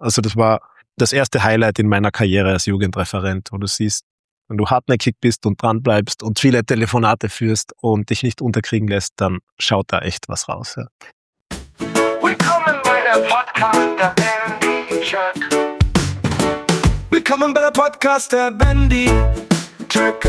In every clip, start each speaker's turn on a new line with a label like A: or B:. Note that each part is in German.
A: Also das war das erste Highlight in meiner Karriere als Jugendreferent, wo du siehst, wenn du hartnäckig bist und dran bleibst und viele Telefonate führst und dich nicht unterkriegen lässt, dann schaut da echt was raus. Ja.
B: Willkommen bei der Podcast der Bandy Truck. Willkommen bei der Podcast der Bandy Truck.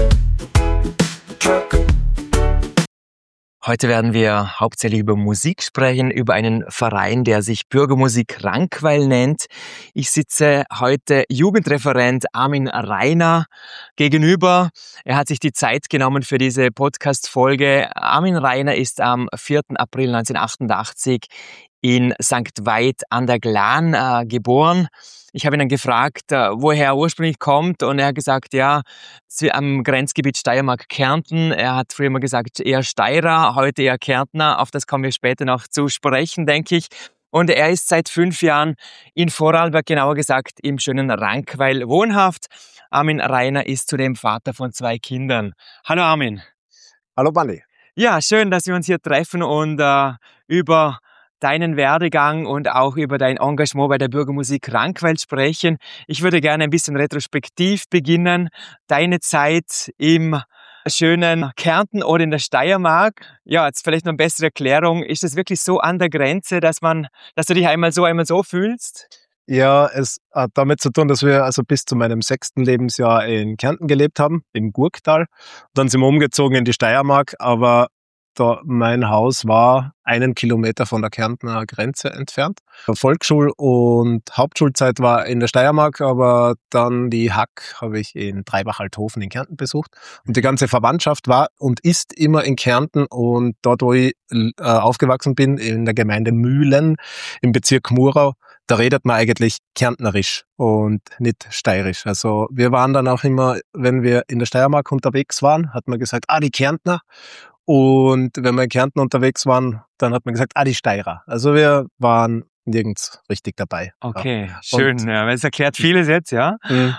C: Heute werden wir hauptsächlich über Musik sprechen, über einen Verein, der sich Bürgermusik Rankweil nennt. Ich sitze heute Jugendreferent Armin Rainer gegenüber. Er hat sich die Zeit genommen für diese Podcast-Folge. Armin Rainer ist am 4. April 1988 in St. Veit an der Glan geboren. Ich habe ihn dann gefragt, woher er ursprünglich kommt, und er hat gesagt, ja, am Grenzgebiet Steiermark-Kärnten. Er hat früher immer gesagt, eher Steirer, heute eher Kärntner. Auf das kommen wir später noch zu sprechen, denke ich. Und er ist seit 5 Jahren in Vorarlberg, genauer gesagt im schönen Rankweil, wohnhaft. Armin Rainer ist zudem Vater von 2 Kindern. Hallo Armin.
A: Hallo Bali.
C: Ja, schön, dass wir uns hier treffen und über deinen Werdegang und auch über dein Engagement bei der Bürgermusik Rankweil sprechen. Ich würde gerne ein bisschen retrospektiv beginnen. Deine Zeit im schönen Kärnten oder in der Steiermark. Ja, jetzt vielleicht noch eine bessere Erklärung. Ist es wirklich so an der Grenze, dass du dich einmal so fühlst?
A: Ja, es hat damit zu tun, dass wir also bis zu meinem 6. Lebensjahr in Kärnten gelebt haben, im Gurktal. Dann sind wir umgezogen in die Steiermark, aber mein Haus war 1 Kilometer von der Kärntner Grenze entfernt. Volksschul- und Hauptschulzeit war in der Steiermark, aber dann die Hack habe ich in Treibach-Althofen in Kärnten besucht. Und die ganze Verwandtschaft war und ist immer in Kärnten, und dort, wo ich aufgewachsen bin, in der Gemeinde Mühlen im Bezirk Murau, da redet man eigentlich kärntnerisch und nicht steirisch. Also wir waren dann auch immer, wenn wir in der Steiermark unterwegs waren, hat man gesagt, die Kärntner. Und wenn wir in Kärnten unterwegs waren, dann hat man gesagt, die Steirer. Also wir waren nirgends richtig dabei.
C: Okay, ja. Schön. Ja, das erklärt vieles jetzt, ja.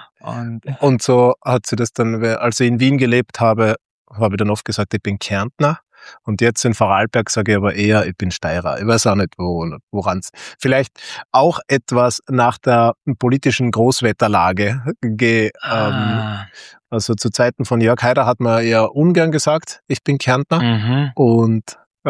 A: Und so hat sie das dann, als ich in Wien gelebt habe ich dann oft gesagt, ich bin Kärntner. Und jetzt in Vorarlberg sage ich aber eher, ich bin Steirer. Ich weiß auch nicht, woran es. Vielleicht auch etwas nach der politischen Großwetterlage. Also zu Zeiten von Jörg Haider hat man eher ungern gesagt, ich bin Kärntner.
C: Mhm.
A: Und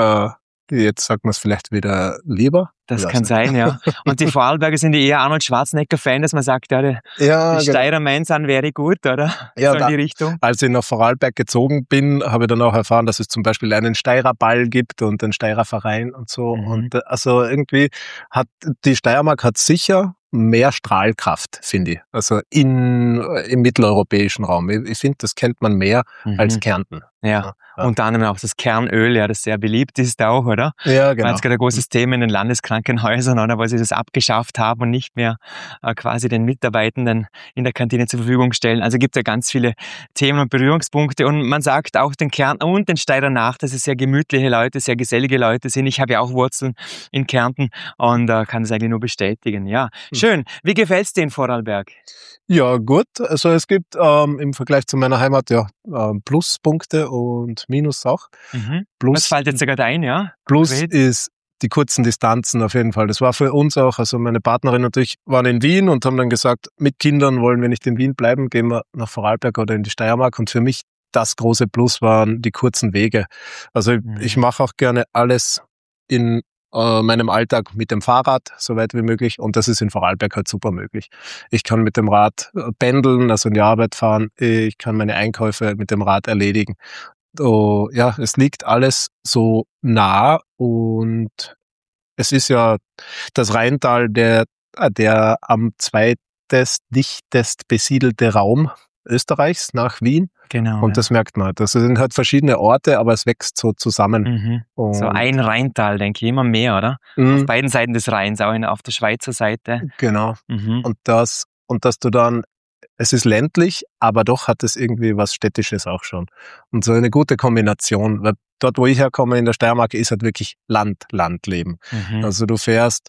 A: jetzt sagt man es vielleicht wieder lieber.
C: Das kann sein, ja. Und die Vorarlberger sind eher Arnold Schwarzenegger-Fan, dass man sagt, die Steirer Mainz an wäre gut, oder?
A: Ja,
C: so in die Richtung.
A: Als ich nach Vorarlberg gezogen bin, habe ich dann auch erfahren, dass es zum Beispiel einen Steirer Ball gibt und einen Steirer Verein und so.
C: Mhm.
A: Und also irgendwie hat die Steiermark sicher mehr Strahlkraft, finde ich. Also im mitteleuropäischen Raum. Ich finde, das kennt man mehr als Kärnten.
C: Ja. Unter anderem auch das Kernöl, das sehr beliebt ist auch, oder?
A: Ja, genau.
C: War jetzt gerade ein großes Thema in den Landeskrankenhäusern, oder, weil sie das abgeschafft haben und nicht mehr quasi den Mitarbeitenden in der Kantine zur Verfügung stellen. Also gibt es ja ganz viele Themen und Berührungspunkte, und man sagt auch den Kärntner und den Steirer nach, dass es sehr gemütliche Leute, sehr gesellige Leute sind. Ich habe ja auch Wurzeln in Kärnten und kann das eigentlich nur bestätigen. Ja, schön. Wie gefällt's dir in Vorarlberg?
A: Ja, gut. Also es gibt im Vergleich zu meiner Heimat Pluspunkte und Minus auch.
C: Was fällt jetzt gerade ein, ja?
A: Plus ist die kurzen Distanzen auf jeden Fall. Das war für uns auch, also meine Partnerin und ich waren in Wien und haben dann gesagt, mit Kindern wollen wir nicht in Wien bleiben, gehen wir nach Vorarlberg oder in die Steiermark. Und für mich das große Plus waren die kurzen Wege. Also ich mache auch gerne alles in meinem Alltag mit dem Fahrrad, so weit wie möglich. Und das ist in Vorarlberg halt super möglich. Ich kann mit dem Rad pendeln, also in die Arbeit fahren. Ich kann meine Einkäufe mit dem Rad erledigen. Ja, es liegt alles so nah, und es ist ja das Rheintal der am zweitdichtest besiedelte Raum Österreichs nach Wien.
C: Genau.
A: Und das merkt man. Das sind halt verschiedene Orte, aber es wächst so zusammen.
C: So ein Rheintal, denke ich, immer mehr, oder? Auf beiden Seiten des Rheins, auch auf der Schweizer Seite.
A: Genau. Und dass du dann, es ist ländlich, aber doch hat es irgendwie was Städtisches auch schon. Und so eine gute Kombination, weil dort, wo ich herkomme, in der Steiermark, ist halt wirklich Landleben. Also du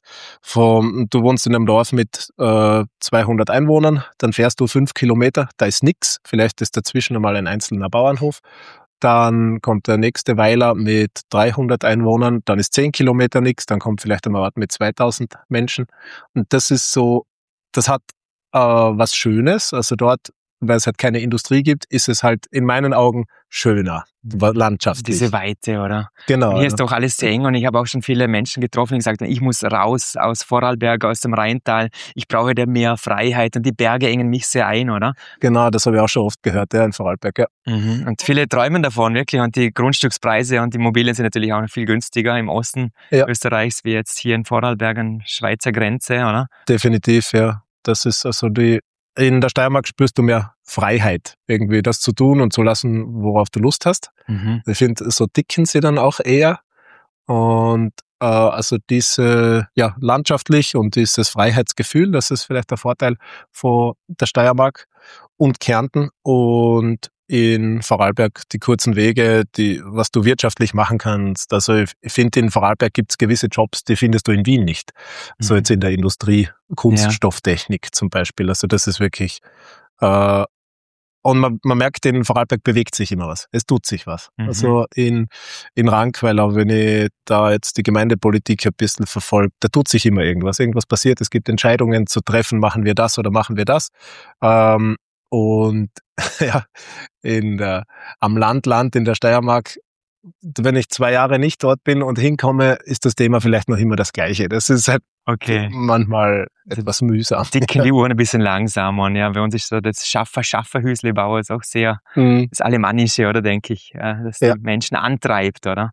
A: wohnst in einem Dorf mit 200 Einwohnern, dann fährst du 5 Kilometer, da ist nix, vielleicht ist dazwischen einmal ein einzelner Bauernhof. Dann kommt der nächste Weiler mit 300 Einwohnern, dann ist 10 Kilometer nix, dann kommt vielleicht einmal was mit 2000 Menschen. Und das ist so das hat was Schönes. Also dort, weil es halt keine Industrie gibt, ist es halt in meinen Augen schöner, landschaftlich.
C: Diese Weite, oder?
A: Genau.
C: Und hier ist doch alles sehr eng und ich habe auch schon viele Menschen getroffen, die gesagt haben, ich muss raus aus Vorarlberg, aus dem Rheintal. Ich brauche da mehr Freiheit und die Berge engen mich sehr ein, oder?
A: Genau, das habe ich auch schon oft gehört, ja, in Vorarlberg, ja.
C: Und viele träumen davon, wirklich. Und die Grundstückspreise und die Immobilien sind natürlich auch noch viel günstiger im Osten Österreichs, wie jetzt hier in Vorarlberg an Schweizer Grenze, oder?
A: Definitiv, ja. Das ist also in der Steiermark spürst du mehr Freiheit, irgendwie das zu tun und zu lassen, worauf du Lust hast. Ich finde, so dicken sie dann auch eher. Und also diese, ja, landschaftlich und dieses Freiheitsgefühl, das ist vielleicht der Vorteil von der Steiermark und Kärnten. Und in Vorarlberg die kurzen Wege, was du wirtschaftlich machen kannst. Also ich finde, in Vorarlberg gibt's gewisse Jobs, die findest du in Wien nicht. So jetzt in der Industrie, Kunststofftechnik zum Beispiel. Also das ist wirklich, und man merkt, in Vorarlberg bewegt sich immer was. Es tut sich was. Also in Rankweiler, auch wenn ich da jetzt die Gemeindepolitik ein bisschen verfolge, da tut sich immer irgendwas. Irgendwas passiert, es gibt Entscheidungen zu treffen, machen wir das oder machen wir das. Und ja, am Land in der Steiermark, wenn ich 2 Jahre nicht dort bin und hinkomme, ist das Thema vielleicht noch immer das Gleiche. Das ist halt manchmal etwas mühsam.
C: Dicken die Uhren ein bisschen langsamer. Und ja, bei uns ist so das Schaffer-Hüsli-Bauer ist auch sehr das Alemannische, oder, denke ich, das die Menschen antreibt, oder?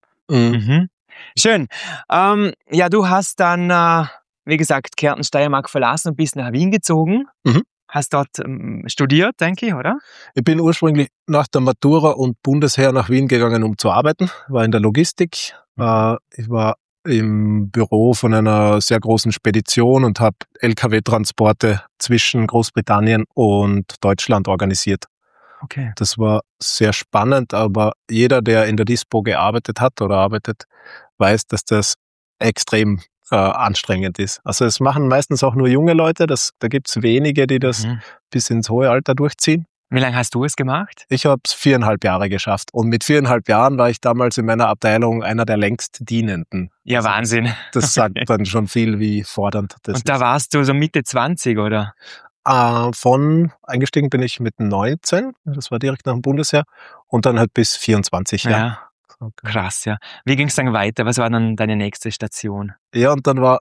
C: Schön. Ja, du hast dann, wie gesagt, Kärnten, Steiermark verlassen und bist nach Wien gezogen. Hast dort studiert, denke ich, oder?
A: Ich bin ursprünglich nach der Matura und Bundesheer nach Wien gegangen, um zu arbeiten. War in der Logistik. Ich war im Büro von einer sehr großen Spedition und habe LKW-Transporte zwischen Großbritannien und Deutschland organisiert.
C: Okay.
A: Das war sehr spannend, aber jeder, der in der Dispo gearbeitet hat oder arbeitet, weiß, dass das extrem anstrengend ist. Also es machen meistens auch nur junge Leute, da gibt's wenige, die das bis ins hohe Alter durchziehen.
C: Wie lange hast du es gemacht?
A: Ich habe es 4,5 Jahre geschafft. Und mit 4,5 Jahren war ich damals in meiner Abteilung einer der längst Dienenden.
C: Ja, also Wahnsinn.
A: Das sagt dann schon viel, wie fordernd das ist.
C: Und da warst du so Mitte 20, oder?
A: Eingestiegen bin ich mit 19, das war direkt nach dem Bundesheer, und dann halt bis 24 Jahre.
C: Ja. Okay. Krass, ja. Wie ging es dann weiter? Was war dann deine nächste Station?
A: Ja, und dann war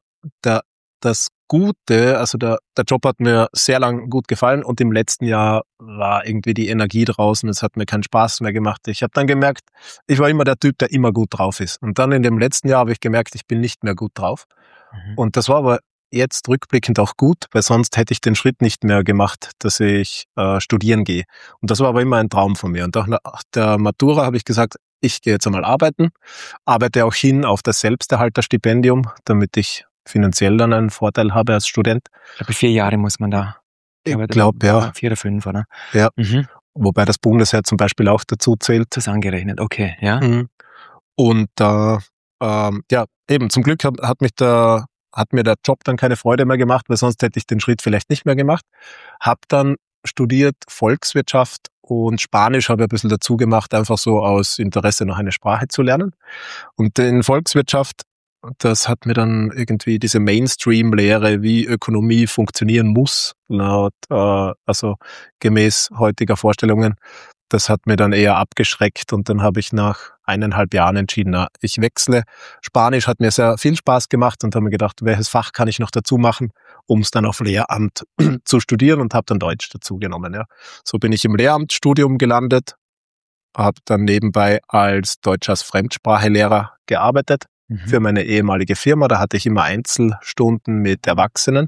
A: das Gute, also der Job hat mir sehr lang gut gefallen und im letzten Jahr war irgendwie die Energie draußen, es hat mir keinen Spaß mehr gemacht. Ich habe dann gemerkt, ich war immer der Typ, der immer gut drauf ist. Und dann in dem letzten Jahr habe ich gemerkt, ich bin nicht mehr gut drauf. Und das war aber jetzt rückblickend auch gut, weil sonst hätte ich den Schritt nicht mehr gemacht, dass ich studieren gehe. Und das war aber immer ein Traum von mir. Und nach der Matura habe ich gesagt, ich gehe jetzt einmal arbeiten, arbeite auch hin auf das Selbsterhalterstipendium, damit ich finanziell dann einen Vorteil habe als Student.
C: Ich glaube, 4 Jahre muss man da.
A: Ich glaube, ja.
C: 4 oder 5, oder?
A: Ja. Wobei das Bundesheer zum Beispiel auch dazu zählt.
C: Das ist angerechnet, okay, ja.
A: Und ja, eben zum Glück hat mir der Job dann keine Freude mehr gemacht, weil sonst hätte ich den Schritt vielleicht nicht mehr gemacht. Hab dann studiert Volkswirtschaft und Spanisch habe ich ein bisschen dazu gemacht, einfach so aus Interesse noch eine Sprache zu lernen. Und in Volkswirtschaft, das hat mir dann irgendwie diese Mainstream-Lehre, wie Ökonomie funktionieren muss, also gemäß heutiger Vorstellungen, das hat mir dann eher abgeschreckt und dann habe ich nach 1,5 Jahren entschieden, ich wechsle. Spanisch hat mir sehr viel Spaß gemacht und habe mir gedacht, welches Fach kann ich noch dazu machen, um es dann auf Lehramt zu studieren und habe dann Deutsch dazu genommen. Ja. So bin ich im Lehramtsstudium gelandet, habe dann nebenbei als Deutsch als Fremdsprachelehrer gearbeitet für meine ehemalige Firma. Da hatte ich immer Einzelstunden mit Erwachsenen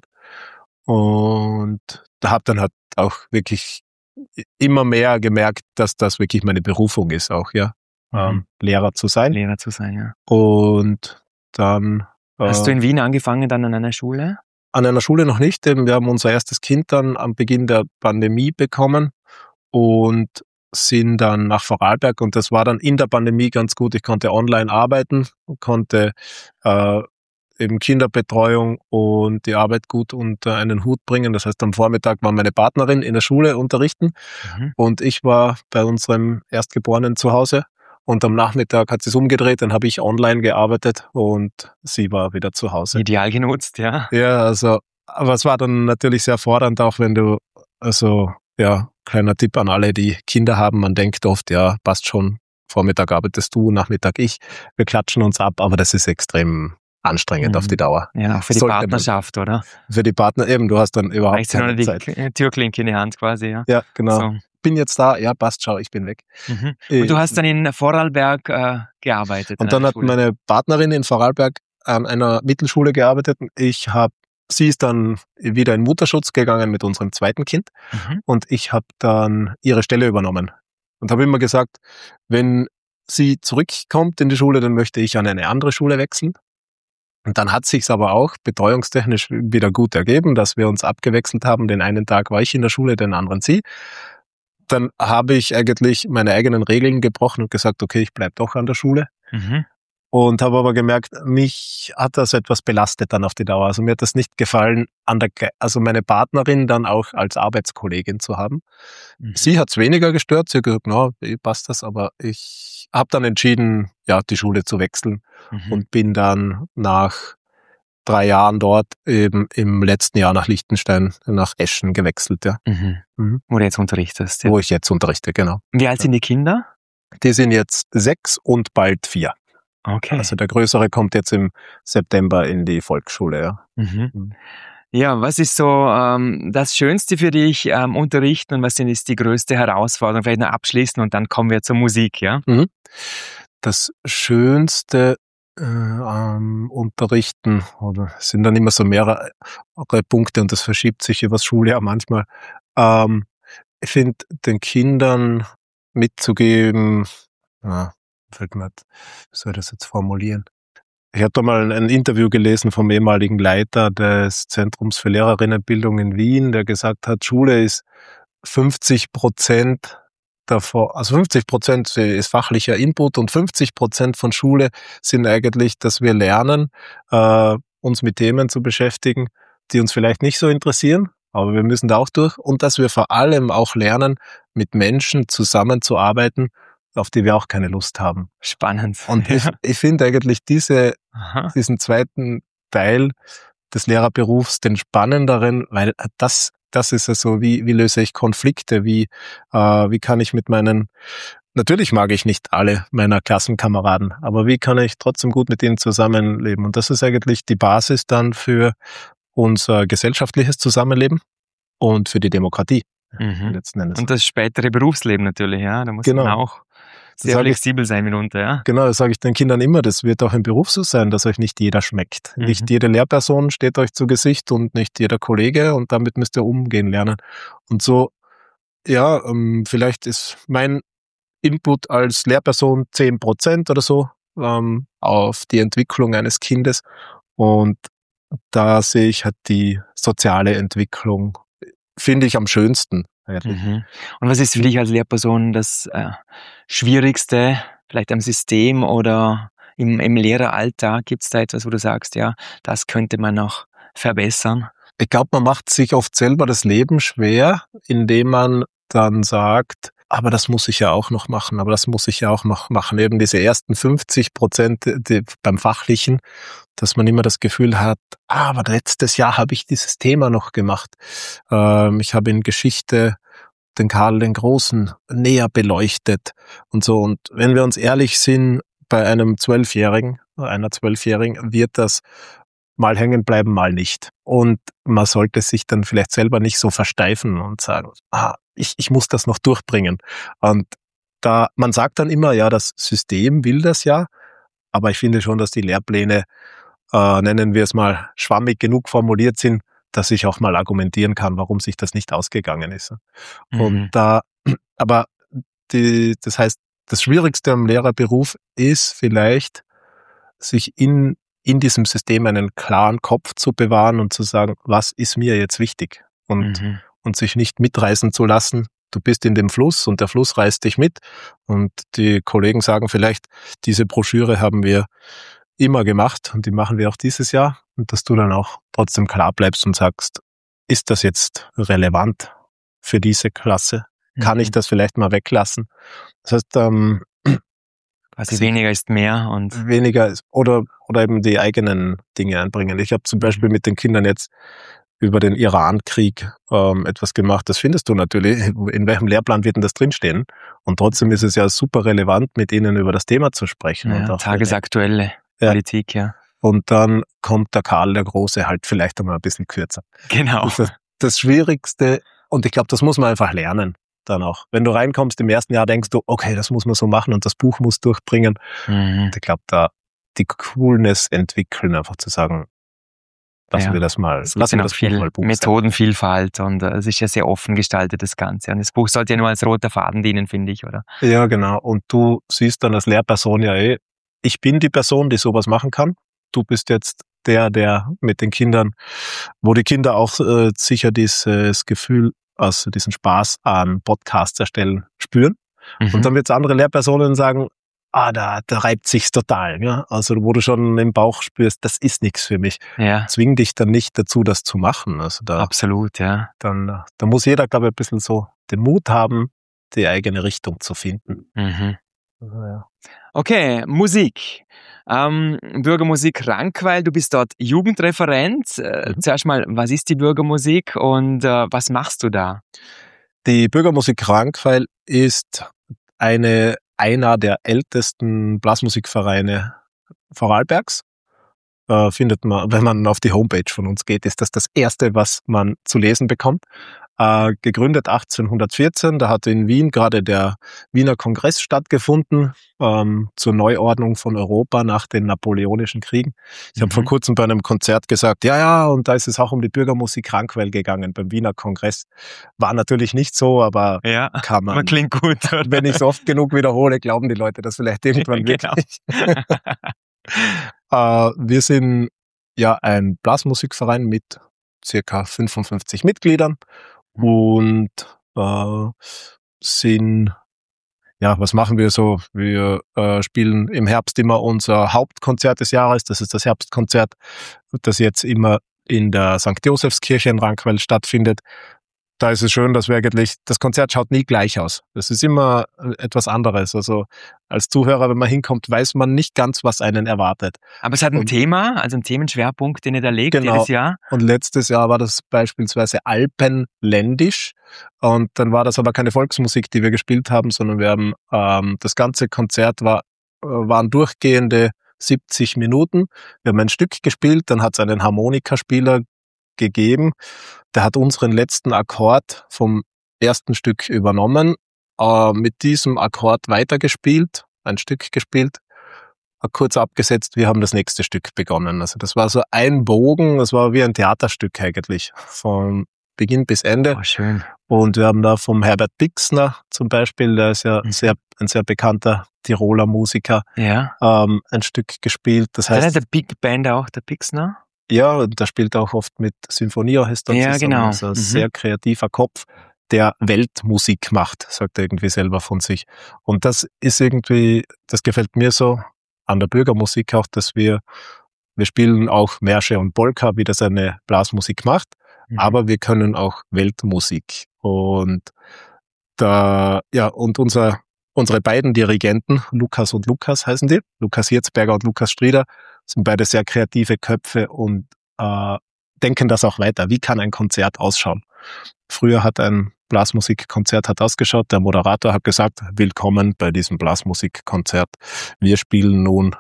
A: und da habe dann halt auch wirklich immer mehr gemerkt, dass das wirklich meine Berufung ist auch, ja. Lehrer zu sein.
C: Lehrer zu sein, ja.
A: Und dann...
C: Hast du in Wien angefangen dann an einer Schule?
A: An einer Schule noch nicht. Wir haben unser erstes Kind dann am Beginn der Pandemie bekommen und sind dann nach Vorarlberg und das war dann in der Pandemie ganz gut. Ich konnte online arbeiten, konnte eben Kinderbetreuung und die Arbeit gut unter einen Hut bringen. Das heißt, am Vormittag war meine Partnerin in der Schule unterrichten und ich war bei unserem Erstgeborenen zu Hause und am Nachmittag hat sie es umgedreht, dann habe ich online gearbeitet und sie war wieder zu Hause.
C: Ideal genutzt, ja.
A: Ja, also aber es war dann natürlich sehr fordernd, auch wenn du, also ja, kleiner Tipp an alle, die Kinder haben, man denkt oft, ja, passt schon, Vormittag arbeitest du, Nachmittag ich, wir klatschen uns ab, aber das ist extrem anstrengend auf die Dauer.
C: Ja, auch für die
A: Sollte
C: Partnerschaft, oder?
A: Für die Partner eben, du hast dann überhaupt
C: Reicht nur
A: keine
C: die
A: Zeit.
C: Türklinke in die Hand quasi, ja.
A: Ja, genau.
C: So.
A: Bin jetzt da, ja, passt, schau, ich bin weg.
C: Und du hast dann in Vorarlberg gearbeitet.
A: Und dann hat meine Partnerin in Vorarlberg an einer Mittelschule gearbeitet. Sie ist dann wieder in Mutterschutz gegangen mit unserem zweiten Kind und ich habe dann ihre Stelle übernommen und habe immer gesagt, wenn sie zurückkommt in die Schule, dann möchte ich an eine andere Schule wechseln. Und dann hat sich's aber auch betreuungstechnisch wieder gut ergeben, dass wir uns abgewechselt haben. Den einen Tag war ich in der Schule, den anderen sie. Dann habe ich eigentlich meine eigenen Regeln gebrochen und gesagt, okay, ich bleib doch an der Schule. Und habe aber gemerkt, mich hat das etwas belastet dann auf die Dauer. Also mir hat das nicht gefallen, also meine Partnerin dann auch als Arbeitskollegin zu haben. Sie hat's weniger gestört. Sie hat gesagt, na, passt das. Aber ich habe dann entschieden, ja, die Schule zu wechseln und bin dann nach 3 Jahren dort eben im letzten Jahr nach Liechtenstein, nach Eschen gewechselt, ja.
C: Wo du jetzt unterrichtest. Ja.
A: Wo ich jetzt unterrichte, genau.
C: Wie alt sind die Kinder?
A: Die sind jetzt 6 und bald 4.
C: Okay.
A: Also der Größere kommt jetzt im September in die Volksschule, ja.
C: Ja, was ist so das Schönste für dich unterrichten und was ist die größte Herausforderung? Vielleicht noch abschließen und dann kommen wir zur Musik, ja?
A: Das Schönste Unterrichten, oder es sind dann immer so mehrere Punkte und das verschiebt sich übers Schuljahr manchmal. Ich finde, den Kindern mitzugeben, fällt mir, wie soll ich das jetzt formulieren? Ich habe da mal ein Interview gelesen vom ehemaligen Leiter des Zentrums für Lehrerinnenbildung in Wien, der gesagt hat, Schule ist 50% davon, also 50% ist fachlicher Input und 50% von Schule sind eigentlich, dass wir lernen, uns mit Themen zu beschäftigen, die uns vielleicht nicht so interessieren, aber wir müssen da auch durch, und dass wir vor allem auch lernen, mit Menschen zusammenzuarbeiten, auf die wir auch keine Lust haben.
C: Spannend.
A: Und ich finde eigentlich diesen zweiten Teil des Lehrerberufs den spannenderen, weil das ist ja so, wie löse ich Konflikte, wie kann ich mit natürlich mag ich nicht alle meiner Klassenkameraden, aber wie kann ich trotzdem gut mit ihnen zusammenleben? Und das ist eigentlich die Basis dann für unser gesellschaftliches Zusammenleben und für die Demokratie. Letzten Endes.
C: Und das spätere Berufsleben natürlich, ja. Da muss man auch sehr flexibel sein mitunter, ja.
A: Genau, das sage ich den Kindern immer, das wird auch im Beruf so sein, dass euch nicht jeder schmeckt. Nicht jede Lehrperson steht euch zu Gesicht und nicht jeder Kollege, und damit müsst ihr umgehen lernen. Und so, ja, vielleicht ist mein Input als Lehrperson 10% oder so auf die Entwicklung eines Kindes, und da sehe ich halt die soziale Entwicklung, finde ich am schönsten.
C: Und was ist für dich als Lehrperson das Schwierigste, vielleicht am System oder im Lehreralltag? Gibt es da etwas, wo du sagst, ja, das könnte man noch verbessern?
A: Ich glaube, man macht sich oft selber das Leben schwer, indem man dann sagt, aber das muss ich ja auch noch machen, aber das muss ich ja auch noch machen. Eben diese ersten 50% beim Fachlichen, dass man immer das Gefühl hat, aber letztes Jahr habe ich dieses Thema noch gemacht. Ich habe in Geschichte den Karl den Großen näher beleuchtet und so. Und wenn wir uns ehrlich sind, bei einem 12-Jährigen, einer 12-Jährigen wird das mal hängen bleiben, mal nicht. Und man sollte sich dann vielleicht selber nicht so versteifen und sagen, ich muss das noch durchbringen. Und man sagt dann immer, ja, das System will das ja, aber ich finde schon, dass die Lehrpläne, nennen wir es mal, schwammig genug formuliert sind, dass ich auch mal argumentieren kann, warum sich das nicht ausgegangen ist. Und aber das heißt, das Schwierigste am Lehrerberuf ist vielleicht, sich in diesem System einen klaren Kopf zu bewahren und zu sagen, was ist mir jetzt wichtig? Und sich nicht mitreißen zu lassen. Du bist in dem Fluss und der Fluss reißt dich mit. Und die Kollegen sagen vielleicht, diese Broschüre haben wir immer gemacht und die machen wir auch dieses Jahr. Und dass du dann auch trotzdem klar bleibst und sagst, ist das jetzt relevant für diese Klasse? Kann ich das vielleicht mal weglassen? Das heißt,
C: quasi weniger ist mehr und
A: weniger ist, oder eben die eigenen Dinge einbringen. Ich habe zum Beispiel mit den Kindern jetzt über den Iran-Krieg etwas gemacht. Das findest du natürlich. In welchem Lehrplan wird denn das drinstehen? Und trotzdem ist es ja super relevant, mit ihnen über das Thema zu sprechen.
C: Ja,
A: und auch
C: tagesaktuelle Politik, ja.
A: Und dann kommt der Karl der Große halt vielleicht einmal ein bisschen kürzer.
C: Genau.
A: Das ist das Schwierigste. Und ich glaube, das muss man einfach lernen dann auch. Wenn du reinkommst im ersten Jahr, denkst du, okay, das muss man so machen und das Buch muss durchbringen. Und ich glaube, da die Coolness entwickeln, einfach zu sagen, lassen wir das mal.
C: Es gibt ja noch viel Methodenvielfalt und es ist ja sehr offen gestaltet, das Ganze. Und das Buch sollte ja nur als roter Faden dienen, finde ich, oder?
A: Ja, genau. Und du siehst dann als Lehrperson ja ich bin die Person, die sowas machen kann. Du bist jetzt der mit den Kindern, wo die Kinder auch sicher dieses Gefühl, also diesen Spaß an Podcasts erstellen, spüren. Und dann wird es andere Lehrpersonen sagen, da reibt sich's total. Ja? Also wo du schon im Bauch spürst, das ist nichts für mich.
C: Ja.
A: Zwing dich dann nicht dazu, das zu machen. Also
C: Absolut, ja.
A: Da muss jeder, glaube ich, ein bisschen so den Mut haben, die eigene Richtung zu finden. Also, ja.
C: Okay, Musik. Bürgermusik Rankweil, du bist dort Jugendreferent. Zuerst mal, was ist die Bürgermusik und was machst du da?
A: Die Bürgermusik Rankweil ist einer der ältesten Blasmusikvereine Vorarlbergs. Findet man, wenn man auf die Homepage von uns geht, ist das erste, was man zu lesen bekommt. Gegründet 1814, da hat in Wien gerade der Wiener Kongress stattgefunden, zur Neuordnung von Europa nach den Napoleonischen Kriegen. Ich habe vor kurzem bei einem Konzert gesagt, ja, und da ist es auch um die Bürgermusik Rankweil gegangen beim Wiener Kongress. War natürlich nicht so, aber kann man.
C: Klingt gut. Oder?
A: Wenn ich es oft genug wiederhole, glauben die Leute das vielleicht irgendwann wirklich. Wir sind ja ein Blasmusikverein mit circa 55 Mitgliedern und was machen wir so? Wir spielen im Herbst immer unser Hauptkonzert des Jahres. Das ist das Herbstkonzert, das jetzt immer in der St. Josefskirche in Rankweil stattfindet. Da ist es schön, dass das Konzert schaut nie gleich aus. Das ist immer etwas anderes. Also als Zuhörer, wenn man hinkommt, weiß man nicht ganz, was einen erwartet.
C: Aber es hat ein Thema, also einen Themenschwerpunkt, den ihr da legt jedes Jahr.
A: Und letztes Jahr war das beispielsweise alpenländisch. Und dann war das aber keine Volksmusik, die wir gespielt haben, sondern wir haben das ganze Konzert waren durchgehende 70 Minuten. Wir haben ein Stück gespielt, dann hat es einen Harmonikaspieler gegeben. Der hat unseren letzten Akkord vom ersten Stück übernommen, mit diesem Akkord weitergespielt, ein Stück gespielt, kurz abgesetzt, wir haben das nächste Stück begonnen. Also das war so ein Bogen, das war wie ein Theaterstück eigentlich, von Beginn bis Ende.
C: Oh, schön.
A: Und wir haben da vom Herbert Bixner zum Beispiel, der ist ja ein sehr bekannter Tiroler Musiker, ein Stück gespielt. Das heißt,
C: ist der Big Band auch, der Bixner?
A: Ja, und der spielt auch oft mit Symphonieorchestern zusammen. Genau. Also ein sehr kreativer Kopf, der Weltmusik macht, sagt er irgendwie selber von sich. Und das ist irgendwie, das gefällt mir so an der Bürgermusik auch, dass wir spielen auch Märsche und Polka, wie das eine Blasmusik macht, aber wir können auch Weltmusik. Und unsere beiden Dirigenten, Lukas und Lukas heißen die, Lukas Hirzberger und Lukas Strieder, sind beide sehr kreative Köpfe und denken das auch weiter. Wie kann ein Konzert ausschauen? Früher hat ein Blasmusikkonzert ausgeschaut, der Moderator hat gesagt, willkommen bei diesem Blasmusikkonzert. Wir spielen nun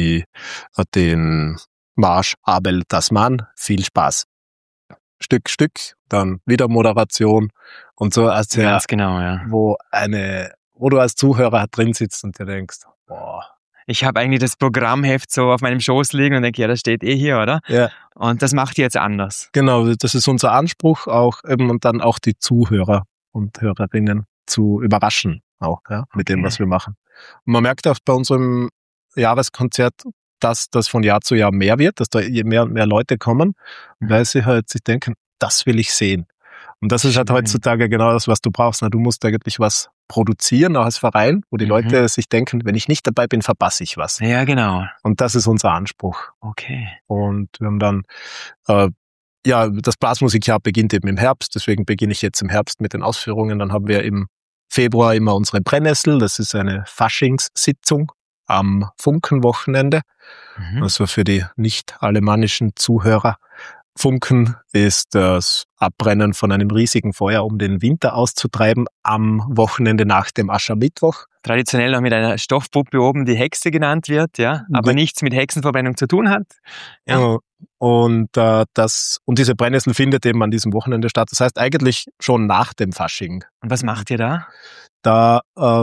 A: den Marsch Abel Tasman. Viel Spaß. Stück, dann wieder Moderation und so. Also
C: ganz genau, ja.
A: Wo du als Zuhörer drin sitzt und dir denkst, boah.
C: Ich habe eigentlich das Programmheft so auf meinem Schoß liegen und denke, das steht hier, oder?
A: Ja.
C: Und das macht ihr jetzt anders.
A: Genau, das ist unser Anspruch auch eben und dann auch die Zuhörer und Hörerinnen zu überraschen auch, mit dem, was wir machen. Und man merkt auch bei unserem Jahreskonzert, dass das von Jahr zu Jahr mehr wird, dass da mehr und mehr Leute kommen, weil sie halt sich denken, das will ich sehen. Und das ist halt heutzutage genau das, was du brauchst. Du musst eigentlich was produzieren, auch als Verein, wo die Leute sich denken, wenn ich nicht dabei bin, verpasse ich was.
C: Ja, genau.
A: Und das ist unser Anspruch.
C: Okay.
A: Und wir haben dann, das Blasmusikjahr beginnt eben im Herbst, deswegen beginne ich jetzt im Herbst mit den Ausführungen. Dann haben wir im Februar immer unsere Brennnessel, das ist eine Faschingssitzung am Funkenwochenende. Also für die nicht alemannischen Zuhörer. Funken ist das Abbrennen von einem riesigen Feuer, um den Winter auszutreiben, am Wochenende nach dem Aschermittwoch.
C: Traditionell noch mit einer Stoffpuppe oben, die Hexe genannt wird, ja, aber nichts mit Hexenverbrennung zu tun hat. Ja.
A: Und diese Brennnessel findet eben an diesem Wochenende statt. Das heißt eigentlich schon nach dem Fasching.
C: Und was macht ihr da?
A: Da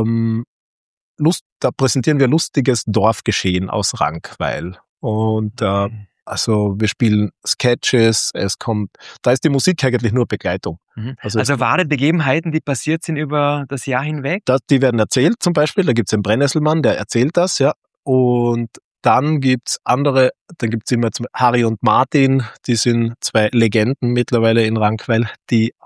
A: präsentieren wir lustiges Dorfgeschehen aus Rankweil. Und also wir spielen Sketches, da ist die Musik eigentlich nur Begleitung.
C: Also wahre Begebenheiten, die passiert sind über das Jahr hinweg?
A: Die werden erzählt zum Beispiel, da gibt's den Brennnesselmann, der erzählt das, ja. Und dann gibt's immer Harry und Martin, die sind 2 Legenden mittlerweile in Rankweil, die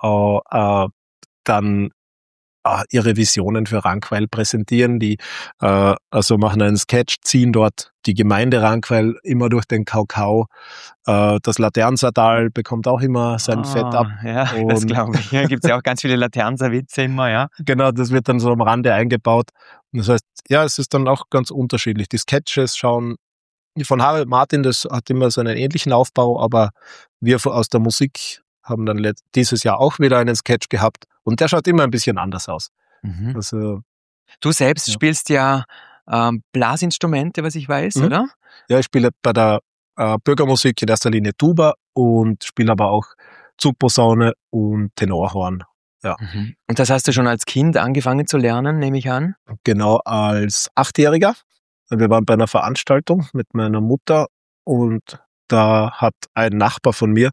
A: dann ihre Visionen für Rankweil präsentieren, die also machen einen Sketch, ziehen dort die Gemeinde Rankweil immer durch den Kaukau. Das Laternsertal bekommt auch immer sein Fett ab.
C: Ja, das glaube ich. Hier gibt's ja auch ganz viele Laternserwitze immer, ja.
A: Genau, das wird dann so am Rande eingebaut. Und das heißt, ja, es ist dann auch ganz unterschiedlich. Die Sketches von Harry und Martin, das hat immer so einen ähnlichen Aufbau, aber wir aus der Musik haben dann dieses Jahr auch wieder einen Sketch gehabt und der schaut immer ein bisschen anders aus. Also,
C: du selbst spielst ja Blasinstrumente, was ich weiß, oder?
A: Ja, ich spiele bei der Bürgermusik in erster Linie Tuba und spiele aber auch Zugposaune und Tenorhorn. Ja.
C: Und das hast du schon als Kind angefangen zu lernen, nehme ich an?
A: Genau, als 8-Jähriger. Wir waren bei einer Veranstaltung mit meiner Mutter und da hat ein Nachbar von mir,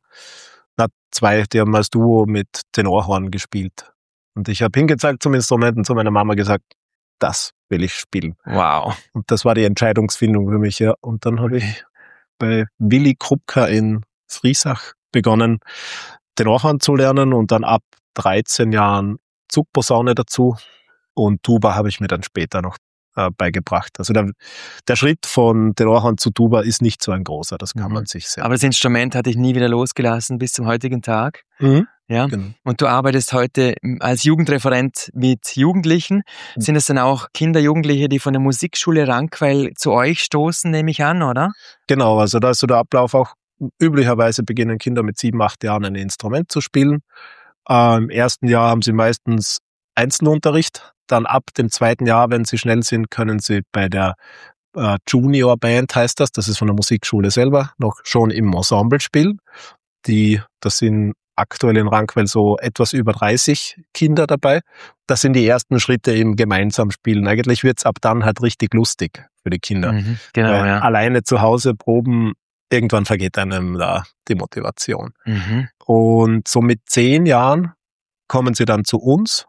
A: 2, die haben als Duo mit Tenorhorn gespielt. Und ich habe hingezeigt zum Instrument und zu meiner Mama gesagt, das will ich spielen.
C: Wow.
A: Und das war die Entscheidungsfindung für mich, ja. Und dann habe ich bei Willi Krupka in Friesach begonnen, Tenorhorn zu lernen und dann ab 13 Jahren Zugposaune dazu. Und Tuba habe ich mir dann später noch beigebracht. Also der Schritt von Tenorhorn zu Tuba ist nicht so ein großer, das kann man sich sehr.
C: Aber das Instrument hatte ich nie wieder losgelassen bis zum heutigen Tag. Ja.
A: Genau.
C: Und du arbeitest heute als Jugendreferent mit Jugendlichen. Sind es dann auch Kinder, Jugendliche, die von der Musikschule Rankweil zu euch stoßen, nehme ich an, oder?
A: Genau, also da ist so der Ablauf auch. Üblicherweise beginnen Kinder mit 7, 8 Jahren ein Instrument zu spielen. Im ersten Jahr haben sie meistens Einzelunterricht. Dann ab dem 2. Jahr, wenn sie schnell sind, können sie bei der Junior Band, heißt das ist von der Musikschule selber, noch schon im Ensemble spielen. Das sind aktuell in Rankweil so etwas über 30 Kinder dabei. Das sind die ersten Schritte im gemeinsam Spielen. Eigentlich wird's ab dann halt richtig lustig für die Kinder.
C: Genau,
A: weil
C: ja.
A: Alleine zu Hause proben, irgendwann vergeht einem da die Motivation. Und so mit 10 Jahren kommen sie dann zu uns.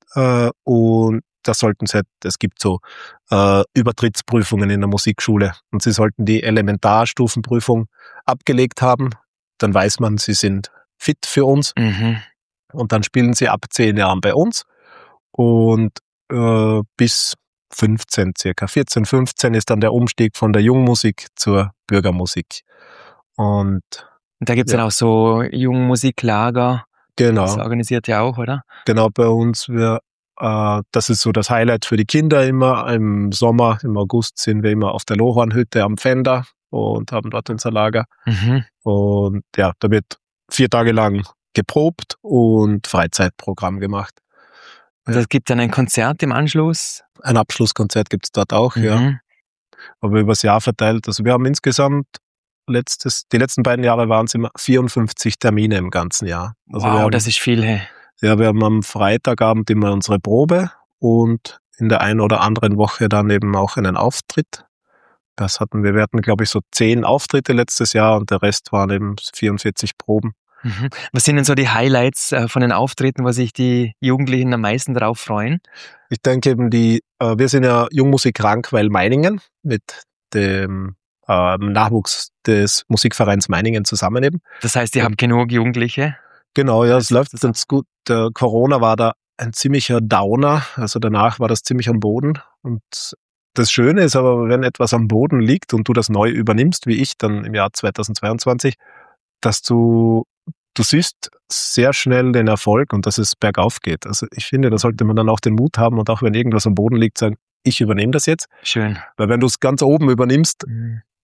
A: Und es gibt so Übertrittsprüfungen in der Musikschule und sie sollten die Elementarstufenprüfung abgelegt haben. Dann weiß man, sie sind fit für uns. Und dann spielen sie ab 10 Jahren bei uns und bis 15 circa, 14, 15 ist dann der Umstieg von der Jungmusik zur Bürgermusik. Und
C: da gibt's dann auch so Jungmusiklager.
A: Genau.
C: Das organisiert ja auch, oder?
A: Genau, bei uns, das ist so das Highlight für die Kinder immer. Im Sommer, im August sind wir immer auf der Lohornhütte am Pfänder und haben dort unser Lager. Und ja, da wird 4 Tage lang geprobt und Freizeitprogramm gemacht.
C: Und es gibt dann ein Konzert im Anschluss?
A: Ein Abschlusskonzert gibt's dort auch, ja. Aber übers Jahr verteilt. Also wir haben insgesamt die letzten beiden Jahre waren es immer 54 Termine im ganzen Jahr. Also
C: wow, das ist viel, hey.
A: Ja, wir haben am Freitagabend immer unsere Probe und in der einen oder anderen Woche dann eben auch einen Auftritt. Wir hatten, glaube ich, so 10 Auftritte letztes Jahr und der Rest waren eben 44 Proben.
C: Was sind denn so die Highlights von den Auftritten, wo sich die Jugendlichen am meisten drauf freuen?
A: Ich denke eben wir sind ja Jungmusik Rankweil Meiningen mit dem Nachwuchs des Musikvereins Meiningen zusammen eben.
C: Das heißt, ihr habt genug Jugendliche?
A: Genau, ja, es läuft ganz gut. Der Corona war da ein ziemlicher Downer, also danach war das ziemlich am Boden. Und das Schöne ist aber, wenn etwas am Boden liegt und du das neu übernimmst, wie ich dann im Jahr 2022, dass du siehst sehr schnell den Erfolg und dass es bergauf geht. Also ich finde, da sollte man dann auch den Mut haben und auch wenn irgendwas am Boden liegt, sagen, ich übernehme das jetzt.
C: Schön.
A: Weil wenn du es ganz oben übernimmst,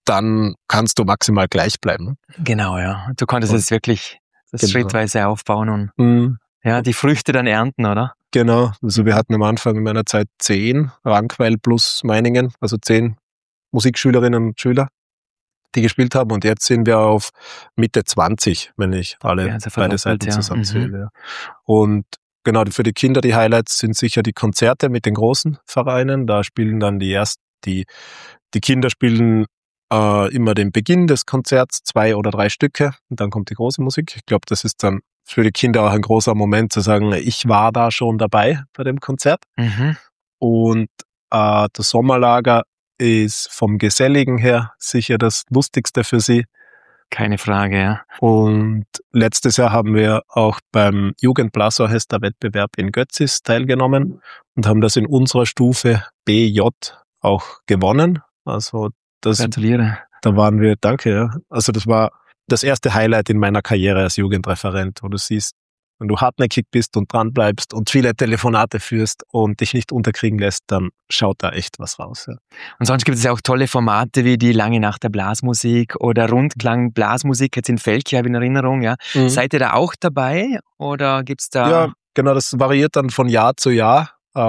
A: dann kannst du maximal gleich bleiben.
C: Genau, ja. Du konntest
A: Und-
C: jetzt wirklich das
A: Genau.
C: schrittweise aufbauen und
A: Mhm.
C: die Früchte dann ernten, oder?
A: Genau, also wir hatten am Anfang in meiner Zeit 10 Rankweil plus Meiningen, also 10 Musikschülerinnen und Schüler, die gespielt haben, und jetzt sind wir auf Mitte 20, wenn ich alle
C: Ja, also
A: beide
C: verdoppelt,
A: Seiten
C: ja.
A: zusammenzähle. Ja. Und genau, für die Kinder die Highlights sind sicher die Konzerte mit den großen Vereinen. Da spielen dann die Kinder spielen immer den Beginn des Konzerts, 2 oder 3 Stücke, und dann kommt die große Musik. Ich glaube, das ist dann für die Kinder auch ein großer Moment zu sagen, ich war da schon dabei bei dem Konzert.
C: Mhm.
A: Und das Sommerlager ist vom Geselligen her sicher das Lustigste für sie.
C: Keine Frage, ja.
A: Und letztes Jahr haben wir auch beim Jugendblasorchester-Wettbewerb in Götzis teilgenommen und haben das in unserer Stufe BJ auch gewonnen. Also
C: Gratuliere.
A: da waren wir, danke, ja. Also das war das erste Highlight in meiner Karriere als Jugendreferent, wo du siehst, wenn du hartnäckig bist und dran bleibst und viele Telefonate führst und dich nicht unterkriegen lässt, dann schaut da echt was raus. Ja.
C: Und sonst gibt es ja auch tolle Formate wie die Lange Nacht der Blasmusik oder Rundklang Blasmusik, jetzt in Velkja, habe ich in Erinnerung, ja.
A: Mhm.
C: Seid ihr da auch dabei oder gibt's da?
A: Ja, genau, das variiert dann von Jahr zu Jahr.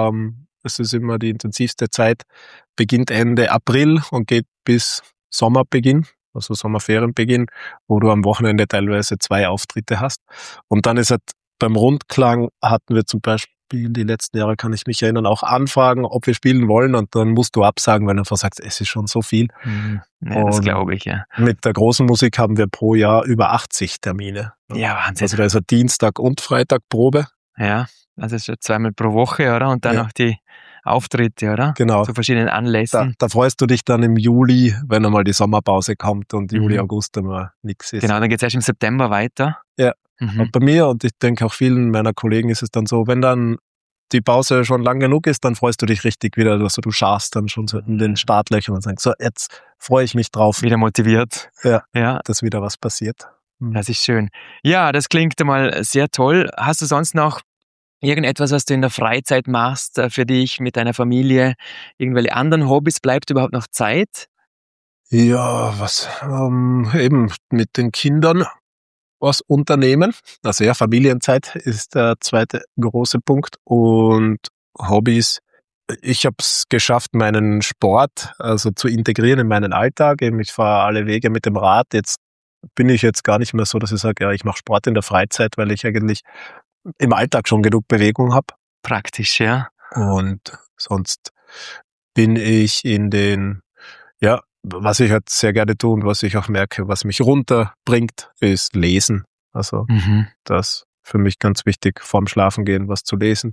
A: Es ist immer die intensivste Zeit, beginnt Ende April und geht bis Sommerbeginn, also Sommerferienbeginn, wo du am Wochenende teilweise 2 Auftritte hast. Und dann ist halt beim Rundklang hatten wir zum Beispiel die letzten Jahre, kann ich mich erinnern, auch Anfragen, ob wir spielen wollen, und dann musst du absagen, weil du einfach sagst, es ist schon so viel.
C: Ja, das
A: Und
C: glaube ich, ja.
A: Mit der großen Musik haben wir pro Jahr über 80 Termine.
C: Ja, Wahnsinn.
A: Also da ist Dienstag und Freitag Probe.
C: Ja, also schon 2-mal pro Woche, oder? Und dann
A: Ja.
C: noch die Auftritte, oder?
A: Genau.
C: Zu verschiedenen Anlässen.
A: Da freust du dich dann im Juli, wenn einmal die Sommerpause kommt und Juli,
C: Mhm.
A: August immer nichts ist.
C: Genau, dann geht's erst im September weiter.
A: Ja.
C: Mhm.
A: Und bei mir, und ich denke auch vielen meiner Kollegen, ist es dann so, wenn dann die Pause schon lang genug ist, dann freust du dich richtig wieder, also du scharst dann schon so in den Startlöchern und sagst, so, jetzt freue ich mich drauf,
C: Wieder motiviert. Ja,
A: dass wieder was passiert.
C: das ist schön. Ja, das klingt einmal sehr toll. Hast du sonst noch irgendetwas, was du in der Freizeit machst, für dich, mit deiner Familie? Irgendwelche anderen Hobbys? Bleibt überhaupt noch Zeit?
A: Ja, was eben mit den Kindern was unternehmen. Also ja, Familienzeit ist der zweite große Punkt. Und Hobbys. Ich habe es geschafft, meinen Sport also zu integrieren in meinen Alltag. Eben, ich fahre alle Wege mit dem Rad. Jetzt bin ich jetzt gar nicht mehr so, dass ich sage, ja, ich mache Sport in der Freizeit, weil ich eigentlich im Alltag schon genug Bewegung habe.
C: Praktisch, ja.
A: Und sonst bin ich in den, ja, was ich halt sehr gerne tue und was ich auch merke, was mich runterbringt, ist Lesen. Also das für mich ganz wichtig, vorm Schlafengehen was zu lesen.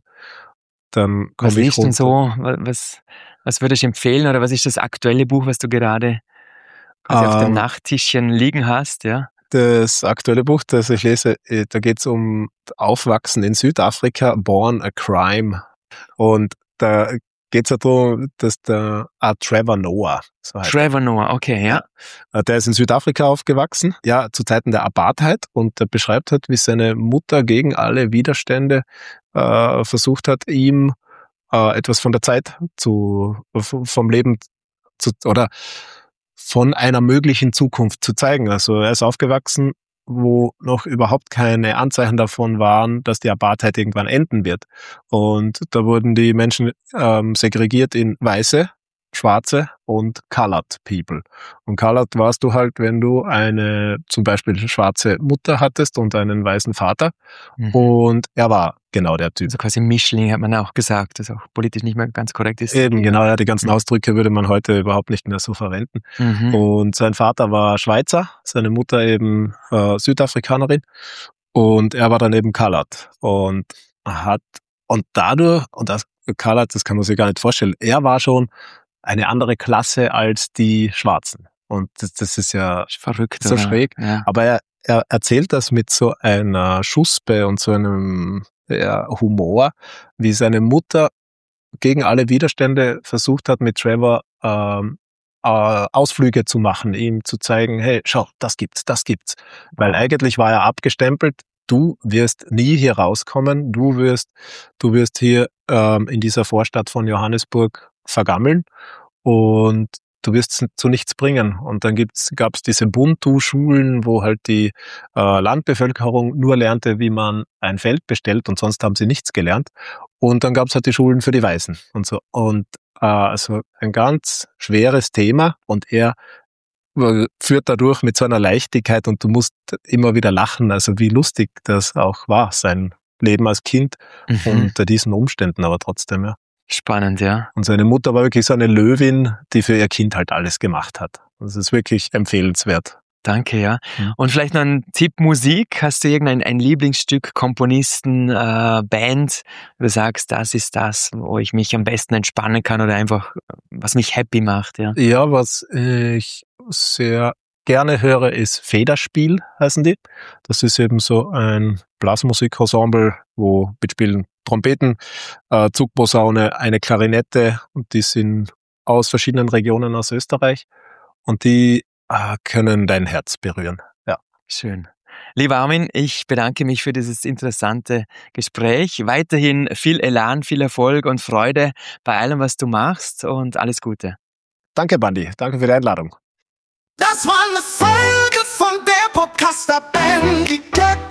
A: Dann komme
C: Was
A: ich
C: liest denn
A: runter.
C: so? Was würdest du empfehlen oder was ist das aktuelle Buch, was du gerade quasi auf dem Nachttischchen liegen hast? Ja.
A: Das aktuelle Buch, das ich lese, da geht es um Aufwachsen in Südafrika, Born a Crime. Und da geht es ja darum, dass der Trevor Noah, so heißt
C: Trevor Noah, okay, ja.
A: der ist in Südafrika aufgewachsen, ja, zu Zeiten der Apartheid, und der beschreibt halt, wie seine Mutter gegen alle Widerstände versucht hat, ihm etwas von der Zeit vom Leben oder von einer möglichen Zukunft zu zeigen. Also er ist aufgewachsen, wo noch überhaupt keine Anzeichen davon waren, dass die Apartheid irgendwann enden wird. Und da wurden die Menschen segregiert in Weiße, Schwarze und Colored People. Und Colored warst du halt, wenn du eine zum Beispiel schwarze Mutter hattest und einen weißen Vater. Und er war genau der Typ.
C: Also quasi Mischling hat man auch gesagt, das auch politisch nicht mehr ganz korrekt ist.
A: Eben, genau, ja, die ganzen Ausdrücke würde man heute überhaupt nicht mehr so verwenden. Und sein Vater war Schweizer, seine Mutter eben Südafrikanerin, und er war dann eben Colored und dadurch, und das Colored, das kann man sich gar nicht vorstellen, er war schon eine andere Klasse als die Schwarzen. Und das ist ja
C: verrückt,
A: so
C: oder?
A: schräg.
C: Ja.
A: Aber er erzählt das mit so einer Schuspe und so einem Humor, wie seine Mutter gegen alle Widerstände versucht hat, mit Trevor Ausflüge zu machen, ihm zu zeigen, hey, schau, das gibt's. Weil eigentlich war er abgestempelt, du wirst nie hier rauskommen, du wirst hier in dieser Vorstadt von Johannesburg vergammeln. Und du wirst zu nichts bringen. Und dann gab's diese Ubuntu-Schulen, wo halt die Landbevölkerung nur lernte, wie man ein Feld bestellt und sonst haben sie nichts gelernt. Und dann gab's halt die Schulen für die Weisen und so. Und also ein ganz schweres Thema und er führt dadurch mit so einer Leichtigkeit und du musst immer wieder lachen, also wie lustig das auch war, sein Leben als Kind unter diesen Umständen, aber trotzdem, ja.
C: Spannend, ja.
A: Und seine Mutter war wirklich so eine Löwin, die für ihr Kind halt alles gemacht hat. Das ist wirklich empfehlenswert.
C: Danke, ja. Und vielleicht noch ein Tipp Musik. Hast du irgendein Lieblingsstück, Komponisten, Band, wo du sagst, das ist das, wo ich mich am besten entspannen kann oder einfach, was mich happy macht, ja?
A: Ja, was ich sehr gerne höre, ist Federspiel, heißen die. Das ist eben so ein Blasmusikensemble, wo mitspielen Trompeten, Zugposaune, eine Klarinette und die sind aus verschiedenen Regionen aus Österreich und die können dein Herz berühren. Ja.
C: Schön. Lieber Armin, ich bedanke mich für dieses interessante Gespräch. Weiterhin viel Elan, viel Erfolg und Freude bei allem, was du machst und alles Gute.
A: Danke, Bandi. Danke für die Einladung.
B: Das war eine Folge von der Podcaster Bandit.